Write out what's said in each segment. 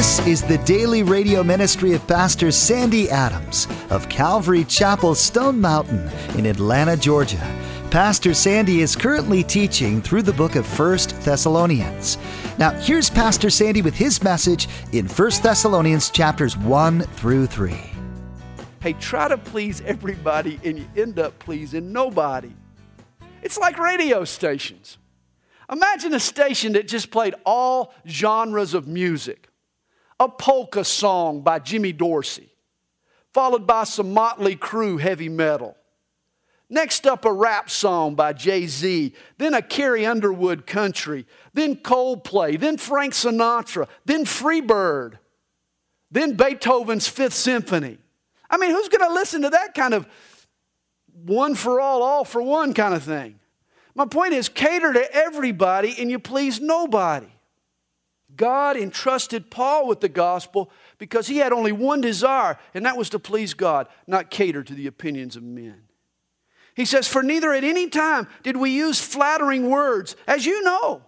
This is the daily radio ministry of Pastor Sandy Adams of Calvary Chapel, Stone Mountain in Atlanta, Georgia. Pastor Sandy is currently teaching through the book of 1 Thessalonians. Now, here's Pastor Sandy with his message in 1 Thessalonians chapters 1 through 3. Hey, try to please everybody and you end up pleasing nobody. It's like radio stations. Imagine a station that just played all genres of music. A polka song by Jimmy Dorsey, followed by some Motley Crue heavy metal. Next up, a rap song by Jay-Z, then a Carrie Underwood country, then Coldplay, then Frank Sinatra, then Freebird, then Beethoven's Fifth Symphony. I mean, who's going to listen to that kind of one for all for one kind of thing? My point is, cater to everybody and you please nobody. God entrusted Paul with the gospel because he had only one desire, and that was to please God, not cater to the opinions of men. He says, for neither at any time did we use flattering words, as you know.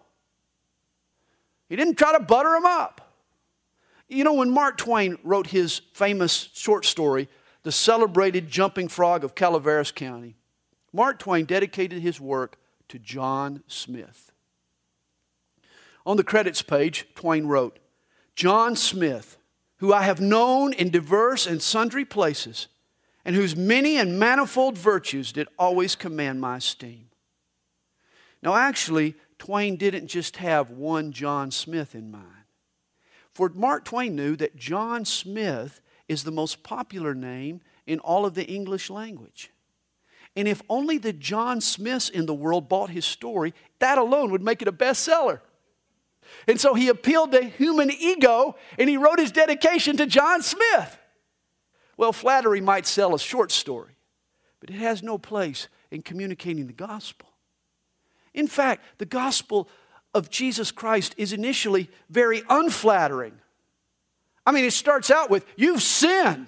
He didn't try to butter them up. You know, when Mark Twain wrote his famous short story, The Celebrated Jumping Frog of Calaveras County, Mark Twain dedicated his work to John Smith. On the credits page, Twain wrote, John Smith, who I have known in diverse and sundry places, and whose many and manifold virtues did always command my esteem. Now actually, Twain didn't just have one John Smith in mind. For Mark Twain knew that John Smith is the most popular name in all of the English language. And if only the John Smiths in the world bought his story, that alone would make it a bestseller. And so he appealed to human ego, and he wrote his dedication to John Smith. Well, flattery might sell a short story, but it has no place in communicating the gospel. In fact, the gospel of Jesus Christ is initially very unflattering. I mean, it starts out with, you've sinned.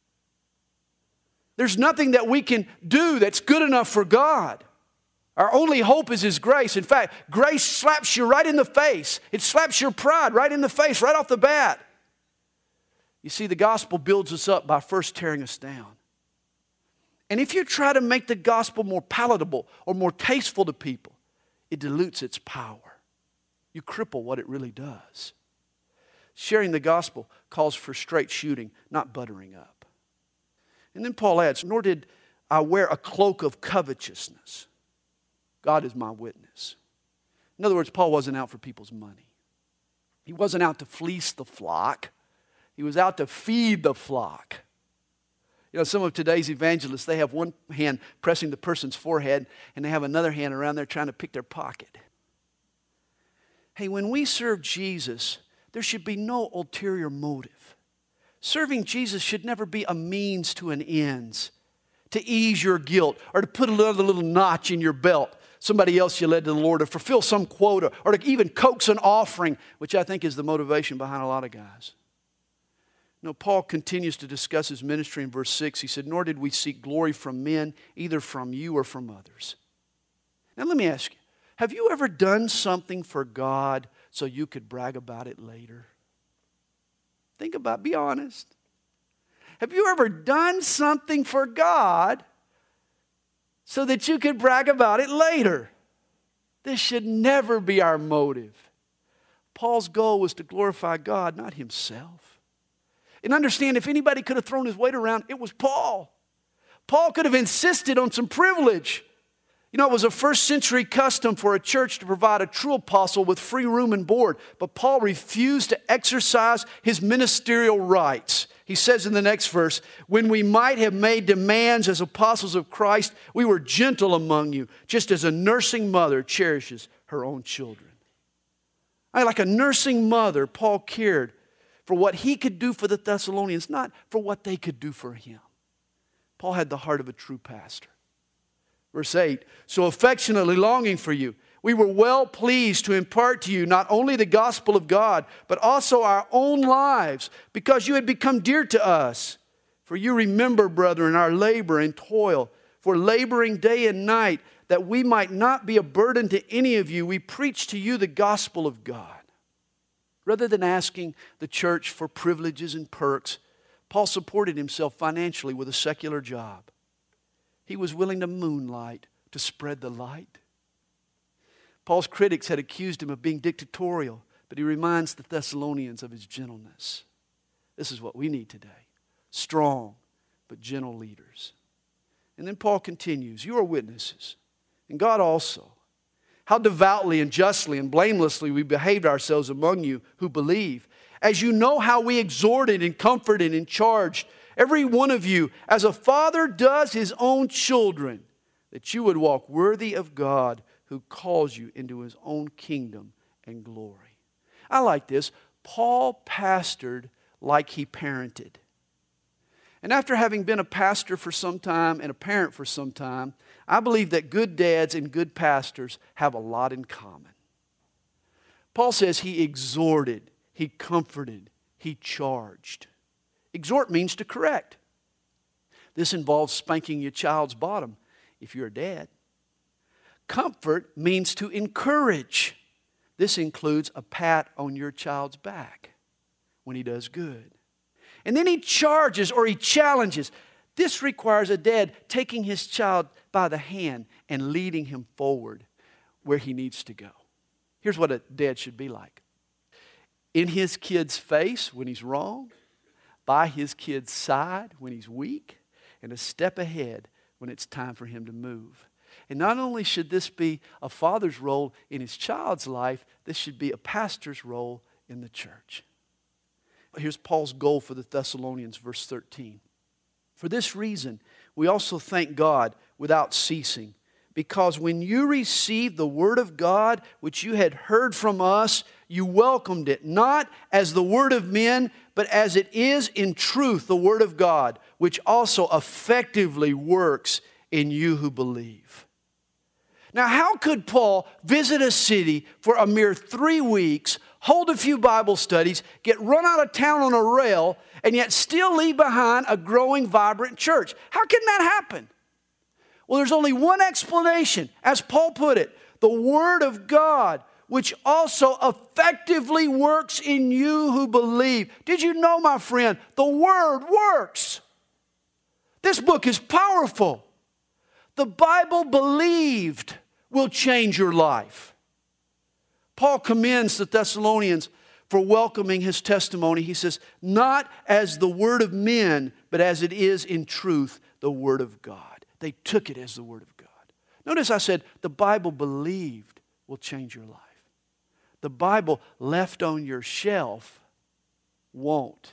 There's nothing that we can do that's good enough for God. Our only hope is His grace. In fact, grace slaps you right in the face. It slaps your pride right in the face, right off the bat. You see, the gospel builds us up by first tearing us down. And if you try to make the gospel more palatable or more tasteful to people, it dilutes its power. You cripple what it really does. Sharing the gospel calls for straight shooting, not buttering up. And then Paul adds, nor did I wear a cloak of covetousness. God is my witness. In other words, Paul wasn't out for people's money. He wasn't out to fleece the flock. He was out to feed the flock. You know, some of today's evangelists, they have one hand pressing the person's forehead and they have another hand around there trying to pick their pocket. Hey, when we serve Jesus, there should be no ulterior motive. Serving Jesus should never be a means to an end, to ease your guilt or to put another little notch in your belt. Somebody else you led to the Lord, to fulfill some quota, or to even coax an offering, which I think is the motivation behind a lot of guys. No, Paul continues to discuss his ministry in verse 6. He said, nor did we seek glory from men, either from you or from others. Now let me ask you, have you ever done something for God so you could brag about it later? Think about it, be honest. Have you ever done something for God so that you could brag about it later? This should never be our motive. Paul's goal was to glorify God, not himself. And understand, if anybody could have thrown his weight around, it was Paul. Paul could have insisted on some privilege. You know, it was a first century custom for a church to provide a true apostle with free room and board. But Paul refused to exercise his ministerial rights. He says in the next verse, when we might have made demands as apostles of Christ, we were gentle among you, just as a nursing mother cherishes her own children. Like a nursing mother, Paul cared for what he could do for the Thessalonians, not for what they could do for him. Paul had the heart of a true pastor. Verse 8, so affectionately longing for you, we were well pleased to impart to you not only the gospel of God, but also our own lives, because you had become dear to us. For you remember, brethren, our labor and toil, for laboring day and night, that we might not be a burden to any of you, we preach to you the gospel of God. Rather than asking the church for privileges and perks, Paul supported himself financially with a secular job. He was willing to moonlight to spread the light. Paul's critics had accused him of being dictatorial, but he reminds the Thessalonians of his gentleness. This is what we need today. Strong but gentle leaders. And then Paul continues, you are witnesses, and God also, how devoutly and justly and blamelessly we behaved ourselves among you who believe, as you know how we exhorted and comforted and charged every one of you, as a father does his own children, that you would walk worthy of God who calls you into his own kingdom and glory. I like this. Paul pastored like he parented. And after having been a pastor for some time and a parent for some time, I believe that good dads and good pastors have a lot in common. Paul says he exhorted, he comforted, he charged. Exhort means to correct. This involves spanking your child's bottom if you're a dad. Comfort means to encourage. This includes a pat on your child's back when he does good. And then he charges or he challenges. This requires a dad taking his child by the hand and leading him forward where he needs to go. Here's what a dad should be like. In his kid's face when he's wrong, by his kid's side when he's weak, and a step ahead when it's time for him to move. And not only should this be a father's role in his child's life, this should be a pastor's role in the church. Here's Paul's goal for the Thessalonians, verse 13. For this reason, we also thank God without ceasing, because when you received the word of God, which you had heard from us, you welcomed it, not as the word of men, but as it is in truth the word of God, which also effectively works in you who believe. Now, how could Paul visit a city for a mere 3 weeks, hold a few Bible studies, get run out of town on a rail, and yet still leave behind a growing, vibrant church? How can that happen? Well, there's only one explanation. As Paul put it, the Word of God, which also effectively works in you who believe. Did you know, my friend, the Word works? This book is powerful. The Bible believed will change your life. Paul commends the Thessalonians for welcoming his testimony. He says, not as the word of men, but as it is in truth, the word of God. They took it as the word of God. Notice I said, the Bible believed will change your life. The Bible left on your shelf won't.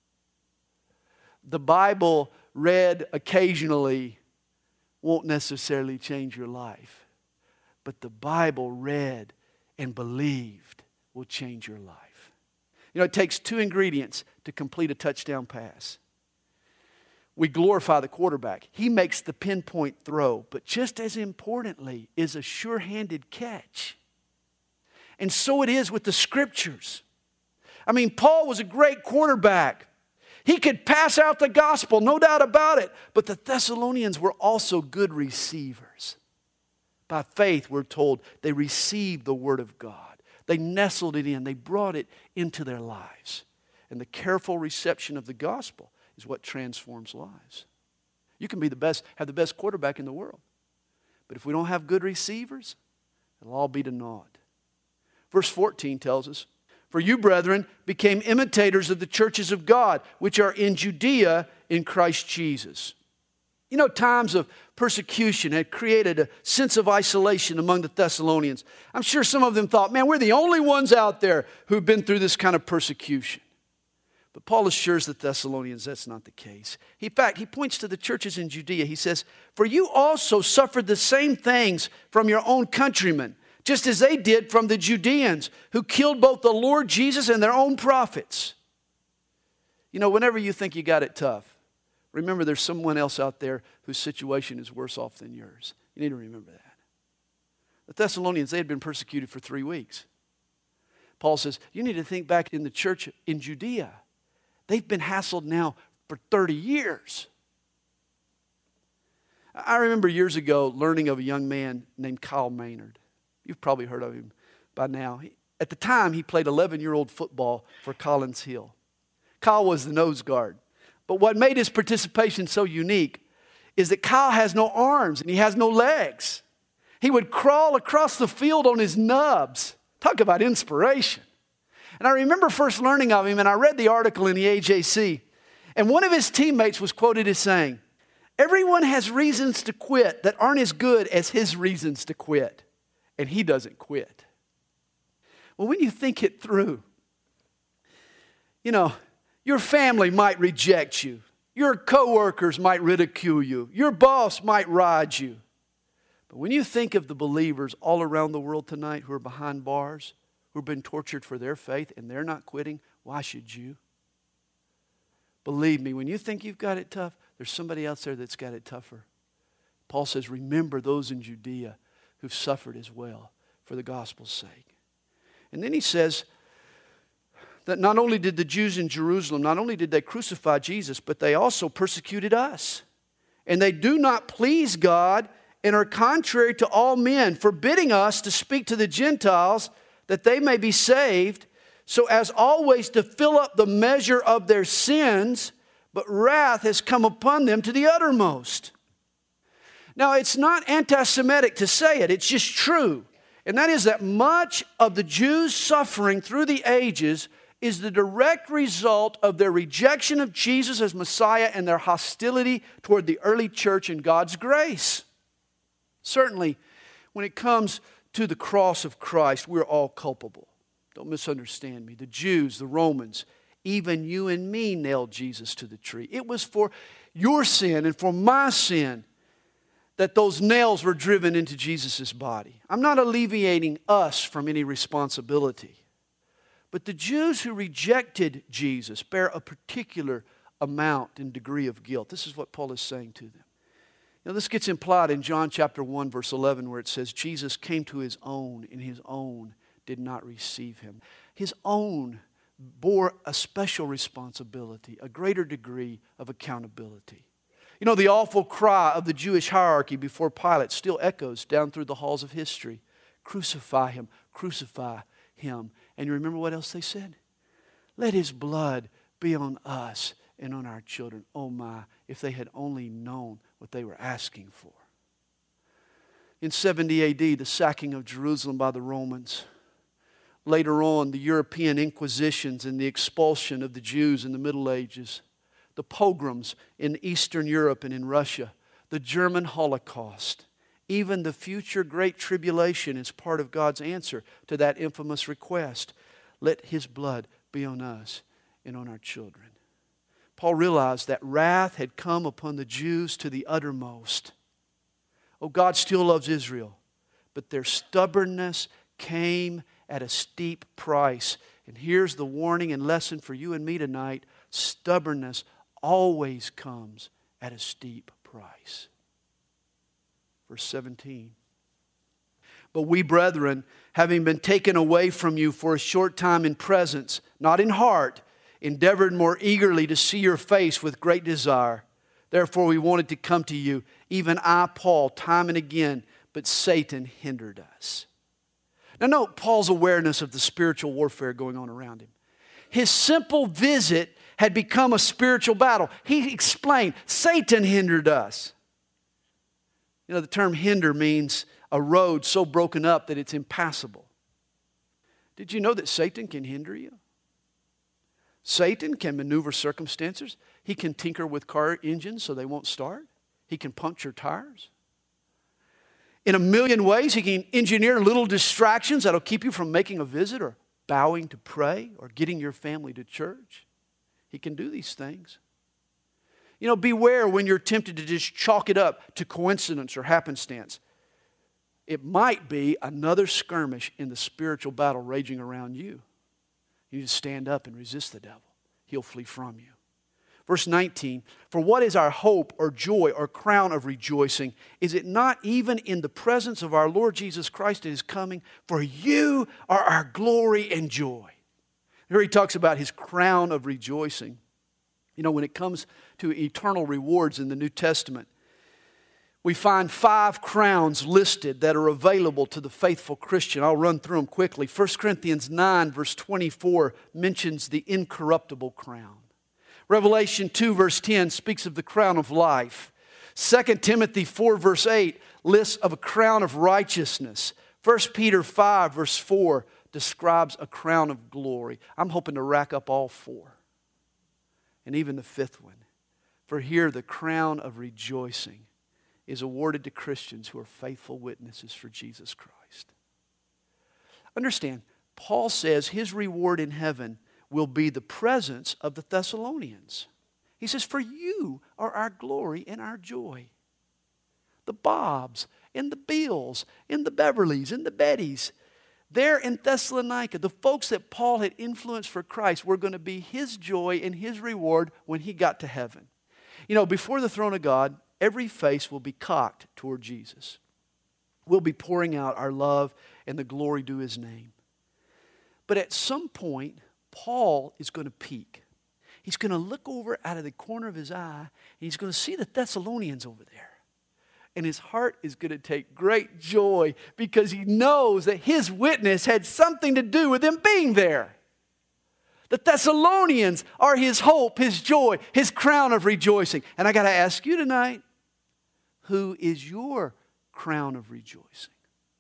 The Bible read occasionally won't necessarily change your life. But the Bible read and believed will change your life. You know, it takes 2 ingredients to complete a touchdown pass. We glorify the quarterback. He makes the pinpoint throw, but just as importantly is a sure-handed catch. And so it is with the Scriptures. I mean, Paul was a great quarterback. He could pass out the gospel, no doubt about it. But the Thessalonians were also good receivers. By faith, we're told, they received the Word of God. They nestled it in. They brought it into their lives. And the careful reception of the gospel is what transforms lives. You can be have the best quarterback in the world. But if we don't have good receivers, it'll all be to naught. Verse 14 tells us, for you, brethren, became imitators of the churches of God, which are in Judea in Christ Jesus. You know, times of persecution had created a sense of isolation among the Thessalonians. I'm sure some of them thought, man, we're the only ones out there who've been through this kind of persecution. But Paul assures the Thessalonians that's not the case. In fact, he points to the churches in Judea. He says, for you also suffered the same things from your own countrymen, just as they did from the Judeans, who killed both the Lord Jesus and their own prophets. You know, whenever you think you got it tough, remember there's someone else out there whose situation is worse off than yours. You need to remember that. The Thessalonians, they had been persecuted for 3 weeks. Paul says, you need to think back in the church in Judea. They've been hassled now for 30 years. I remember years ago learning of a young man named Kyle Maynard. You've probably heard of him by now. At the time, he played 11-year-old football for Collins Hill. Kyle was the nose guard. But what made his participation so unique is that Kyle has no arms and he has no legs. He would crawl across the field on his nubs. Talk about inspiration. And I remember first learning of him, and I read the article in the AJC, and one of his teammates was quoted as saying, "Everyone has reasons to quit that aren't as good as his reasons to quit, and he doesn't quit." Well, when you think it through, your family might reject you. Your coworkers might ridicule you. Your boss might ride you. But when you think of the believers all around the world tonight who are behind bars, who have been tortured for their faith, and they're not quitting, why should you? Believe me, when you think you've got it tough, there's somebody else there that's got it tougher. Paul says, remember those in Judea who've suffered as well for the gospel's sake. And then he says that not only did the Jews in Jerusalem, not only did they crucify Jesus, but they also persecuted us. And they do not please God and are contrary to all men, forbidding us to speak to the Gentiles that they may be saved, so as always to fill up the measure of their sins, but wrath has come upon them to the uttermost. Now, it's not anti-Semitic to say it, it's just true. And that is that much of the Jews' suffering through the ages is the direct result of their rejection of Jesus as Messiah and their hostility toward the early church and God's grace. Certainly, when it comes to the cross of Christ, we're all culpable. Don't misunderstand me. The Jews, the Romans, even you and me nailed Jesus to the tree. It was for your sin and for my sin that those nails were driven into Jesus' body. I'm not alleviating us from any responsibility. But the Jews who rejected Jesus bear a particular amount and degree of guilt. This is what Paul is saying to them. This gets implied in John chapter 1, verse 11, where it says, Jesus came to his own, and his own did not receive him. His own bore a special responsibility, a greater degree of accountability. The awful cry of the Jewish hierarchy before Pilate still echoes down through the halls of history. Crucify him, crucify him. And you remember what else they said? Let his blood be on us and on our children. Oh my, if they had only known what they were asking for. In 70 AD, the sacking of Jerusalem by the Romans. Later on, the European Inquisitions and the expulsion of the Jews in the Middle Ages. The pogroms in Eastern Europe and in Russia. The German Holocaust. Even the future Great Tribulation is part of God's answer to that infamous request. Let his blood be on us and on our children. Paul realized that wrath had come upon the Jews to the uttermost. Oh, God still loves Israel, but their stubbornness came at a steep price. And here's the warning and lesson for you and me tonight. Stubbornness always comes at a steep price. Verse 17. But we, brethren, having been taken away from you for a short time in presence, not in heart, endeavored more eagerly to see your face with great desire. Therefore we wanted to come to you, even I, Paul, time and again, but Satan hindered us. Now note Paul's awareness of the spiritual warfare going on around him. His simple visit had become a spiritual battle. He explained, Satan hindered us. The term hinder means a road so broken up that it's impassable. Did you know that Satan can hinder you? Satan can maneuver circumstances. He can tinker with car engines so they won't start. He can puncture tires. In a million ways, he can engineer little distractions that'll keep you from making a visit or bowing to pray or getting your family to church. He can do these things. Beware when you're tempted to just chalk it up to coincidence or happenstance. It might be another skirmish in the spiritual battle raging around you. You need to stand up and resist the devil. He'll flee from you. Verse 19, for what is our hope or joy or crown of rejoicing? Is it not even in the presence of our Lord Jesus Christ at his coming? For you are our glory and joy. Here he talks about his crown of rejoicing. When it comes to eternal rewards in the New Testament, we find 5 crowns listed that are available to the faithful Christian. I'll run through them quickly. 1 Corinthians 9 verse 24 mentions the incorruptible crown. Revelation 2 verse 10 speaks of the crown of life. 2 Timothy 4 verse 8 lists of a crown of righteousness. 1 Peter 5 verse 4 describes a crown of glory. I'm hoping to rack up all 4. And even the 5th one. For here the crown of rejoicing is awarded to Christians who are faithful witnesses for Jesus Christ. Understand, Paul says his reward in heaven will be the presence of the Thessalonians. He says, for you are our glory and our joy. The Bobs and the Bills and the Beverleys and the Bettys, there in Thessalonica, the folks that Paul had influenced for Christ were going to be his joy and his reward when he got to heaven. You know, before the throne of God, every face will be cocked toward Jesus. We'll be pouring out our love and the glory due his name. But at some point, Paul is going to peak. He's going to look over out of the corner of his eye, and he's going to see the Thessalonians over there. And his heart is going to take great joy because he knows that his witness had something to do with them being there. The Thessalonians are his hope, his joy, his crown of rejoicing. And I got to ask you tonight, who is your crown of rejoicing?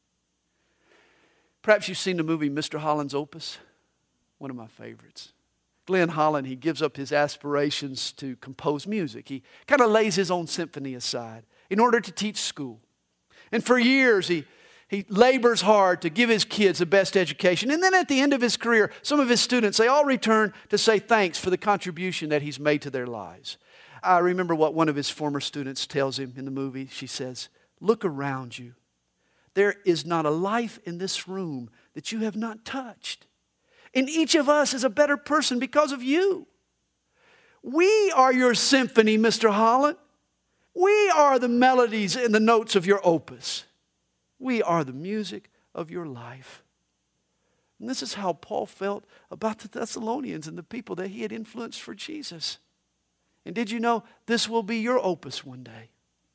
Perhaps you've seen the movie Mr. Holland's Opus, one of my favorites. Glenn Holland, he gives up his aspirations to compose music. He kind of lays his own symphony aside in order to teach school. And for years, he labors hard to give his kids the best education. And then at the end of his career, some of his students, they all return to say thanks for the contribution that he's made to their lives. I remember what one of his former students tells him in the movie. She says, look around you. There is not a life in this room that you have not touched. And each of us is a better person because of you. We are your symphony, Mr. Holland. We are the melodies and the notes of your opus. We are the music of your life. And this is how Paul felt about the Thessalonians and the people that he had influenced for Jesus. And did you know this will be your opus one day?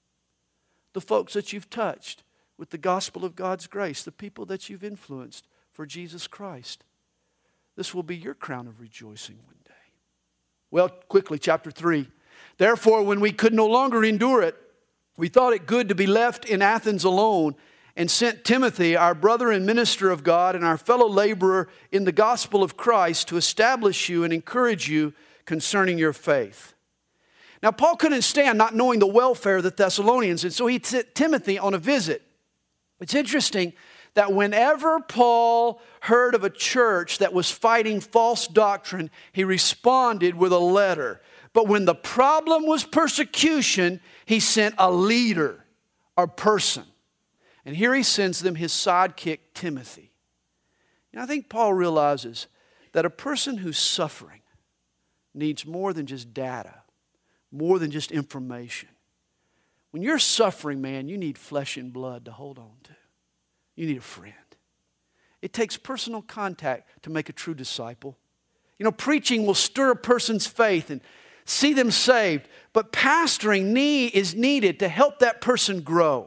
The folks that you've touched with the gospel of God's grace, the people that you've influenced for Jesus Christ. This will be your crown of rejoicing one day. Well, quickly, chapter 3. Therefore, when we could no longer endure it, we thought it good to be left in Athens alone, and sent Timothy, our brother and minister of God, and our fellow laborer in the gospel of Christ, to establish you and encourage you concerning your faith. Now, Paul couldn't stand not knowing the welfare of the Thessalonians, and so he sent Timothy on a visit. It's interesting that whenever Paul heard of a church that was fighting false doctrine, he responded with a letter. But when the problem was persecution, he sent a leader, a person. And here he sends them his sidekick, Timothy. I think Paul realizes that a person who's suffering needs more than just data, more than just information. When you're suffering, man, you need flesh and blood to hold on to. You need a friend. It takes personal contact to make a true disciple. You know, preaching will stir a person's faith and see them saved, but pastoring is needed to help that person grow.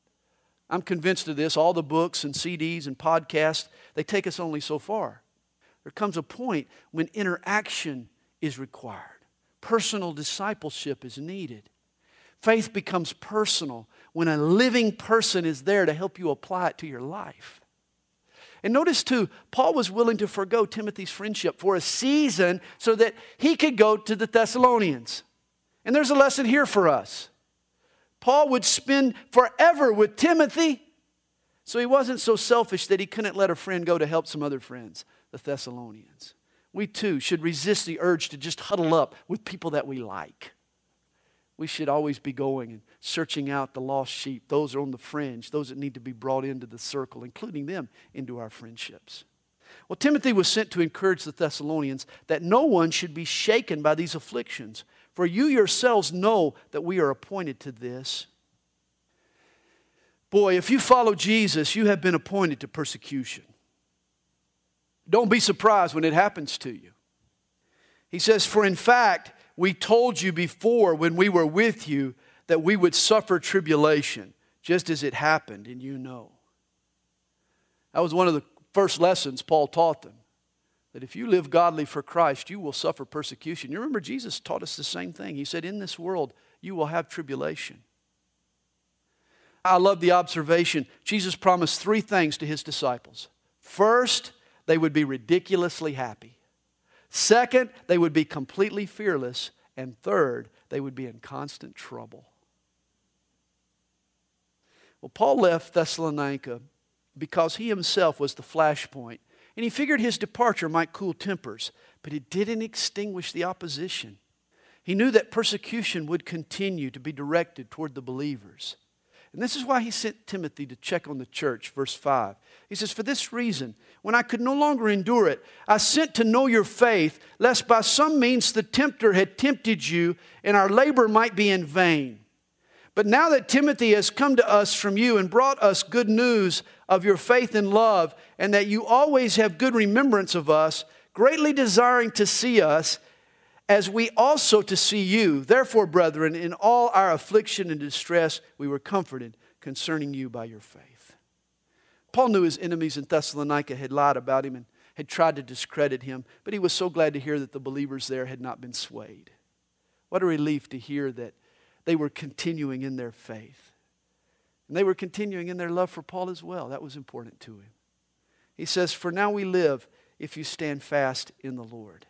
I'm convinced of this. All the books and CDs and podcasts, they take us only so far. There comes a point when interaction is required. Personal discipleship is needed. Faith becomes personal when a living person is there to help you apply it to your life. And notice too, Paul was willing to forgo Timothy's friendship for a season so that he could go to the Thessalonians. And there's a lesson here for us. Paul would spend forever with Timothy, so he wasn't so selfish that he couldn't let a friend go to help some other friends, the Thessalonians. We too should resist the urge to just huddle up with people that we like. We should always be going and searching out the lost sheep, those on the fringe, those that need to be brought into the circle, including them into our friendships. Well, Timothy was sent to encourage the Thessalonians that no one should be shaken by these afflictions, for you yourselves know that we are appointed to this. Boy, if you follow Jesus, you have been appointed to persecution. Don't be surprised when it happens to you. He says, for in fact, we told you before when we were with you that we would suffer tribulation, just as it happened, and you know. That was one of the first lessons Paul taught them, that if you live godly for Christ, you will suffer persecution. You remember Jesus taught us the same thing. He said, in this world, you will have tribulation. I love the observation. Jesus promised 3 things to his disciples. First, they would be ridiculously happy. Second, they would be completely fearless. And third, they would be in constant trouble. Well, Paul left Thessalonica because he himself was the flashpoint. And he figured his departure might cool tempers, but it didn't extinguish the opposition. He knew that persecution would continue to be directed toward the believers. And this is why he sent Timothy to check on the church, verse 5. He says, for this reason, when I could no longer endure it, I sent to know your faith, lest by some means the tempter had tempted you, and our labor might be in vain. But now that Timothy has come to us from you and brought us good news of your faith and love, and that you always have good remembrance of us, greatly desiring to see us, as we also to see you. Therefore, brethren, in all our affliction and distress, we were comforted concerning you by your faith. Paul knew his enemies in Thessalonica had lied about him and had tried to discredit him, but he was so glad to hear that the believers there had not been swayed. What a relief to hear that they were continuing in their faith. And they were continuing in their love for Paul as well. That was important to him. He says, for now we live if you stand fast in the Lord.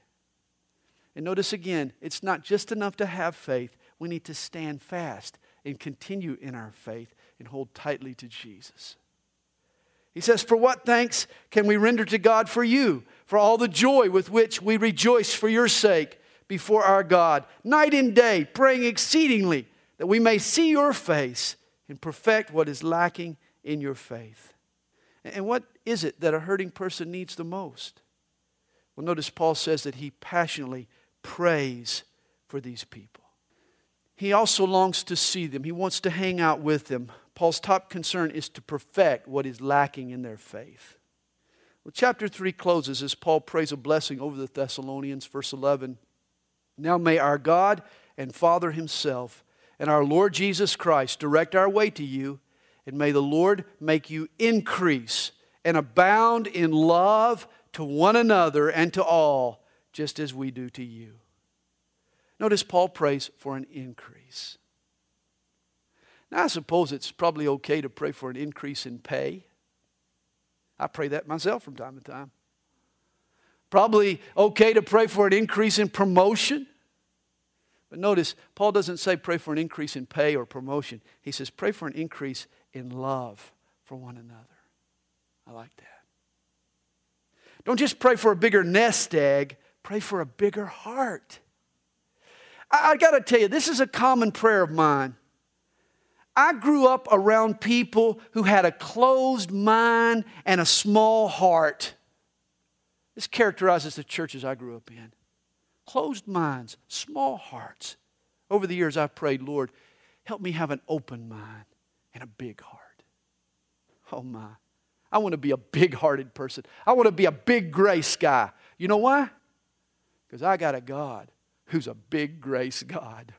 And notice again, it's not just enough to have faith. We need to stand fast and continue in our faith and hold tightly to Jesus. He says, for what thanks can we render to God for you, for all the joy with which we rejoice for your sake before our God, night and day, praying exceedingly that we may see your face and perfect what is lacking in your faith. And what is it that a hurting person needs the most? Well, notice Paul says that he passionately prays for these people. He also longs to see them. He wants to hang out with them. Paul's top concern is to perfect what is lacking in their faith. Well, chapter 3 closes as Paul prays a blessing over the Thessalonians, verse 11. Now may our God and Father himself and our Lord Jesus Christ direct our way to you, and may the Lord make you increase and abound in love to one another and to all, just as we do to you. Notice Paul prays for an increase. Now I suppose it's probably okay to pray for an increase in pay. I pray that myself from time to time. Probably okay to pray for an increase in promotion. But notice, Paul doesn't say pray for an increase in pay or promotion. He says pray for an increase in love for one another. I like that. Don't just pray for a bigger nest egg. Pray for a bigger heart. I got to tell you, this is a common prayer of mine. I grew up around people who had a closed mind and a small heart. This characterizes the churches I grew up in. Closed minds, small hearts. Over the years I've prayed, Lord, help me have an open mind and a big heart. Oh my. I want to be a big-hearted person. I want to be a big grace guy. You know why? Because I got a God who's a big grace God.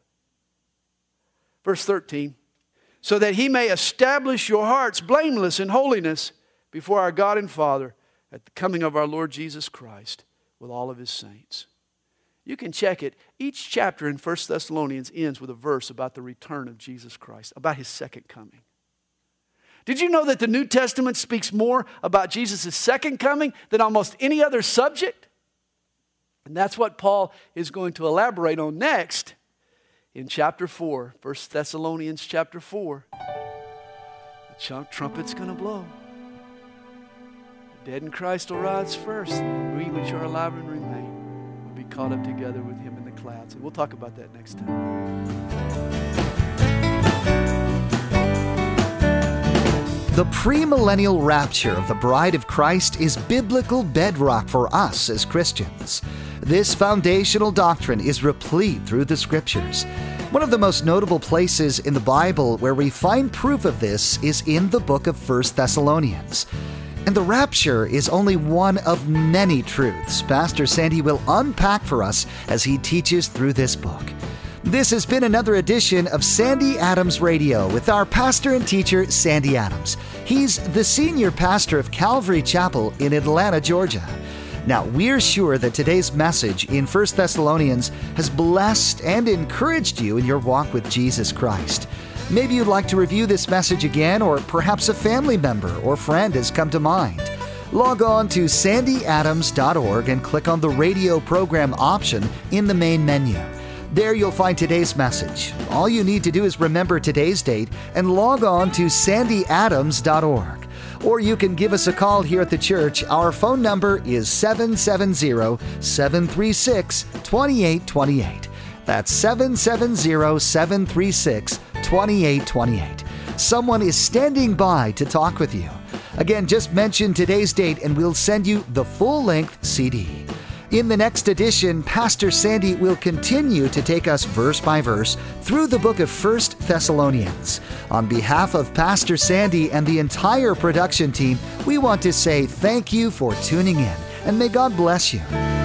Verse 13. So that he may establish your hearts blameless in holiness before our God and Father at the coming of our Lord Jesus Christ with all of his saints. You can check it. Each chapter in 1 Thessalonians ends with a verse about the return of Jesus Christ, about his second coming. Did you know that the New Testament speaks more about Jesus' second coming than almost any other subject? And that's what Paul is going to elaborate on next in chapter 4, 1 Thessalonians chapter 4. The trumpet's going to blow. The dead in Christ will rise first. We which are alive and remain will be caught up together with him in the clouds. And we'll talk about that next time. The premillennial rapture of the bride of Christ is biblical bedrock for us as Christians. This foundational doctrine is replete through the Scriptures. One of the most notable places in the Bible where we find proof of this is in the book of 1 Thessalonians. And the rapture is only one of many truths Pastor Sandy will unpack for us as he teaches through this book. This has been another edition of Sandy Adams Radio with our pastor and teacher, Sandy Adams. He's the senior pastor of Calvary Chapel in Atlanta, Georgia. Now, we're sure that today's message in 1 Thessalonians has blessed and encouraged you in your walk with Jesus Christ. Maybe you'd like to review this message again, or perhaps a family member or friend has come to mind. Log on to sandyadams.org and click on the radio program option in the main menu. There you'll find today's message. All you need to do is remember today's date and log on to sandyadams.org. Or you can give us a call here at the church. Our phone number is 770-736-2828. That's 770-736-2828. Someone is standing by to talk with you. Again, just mention today's date and we'll send you the full-length CD. In the next edition, Pastor Sandy will continue to take us verse by verse through the book of 1 Thessalonians. On behalf of Pastor Sandy and the entire production team, we want to say thank you for tuning in, and may God bless you.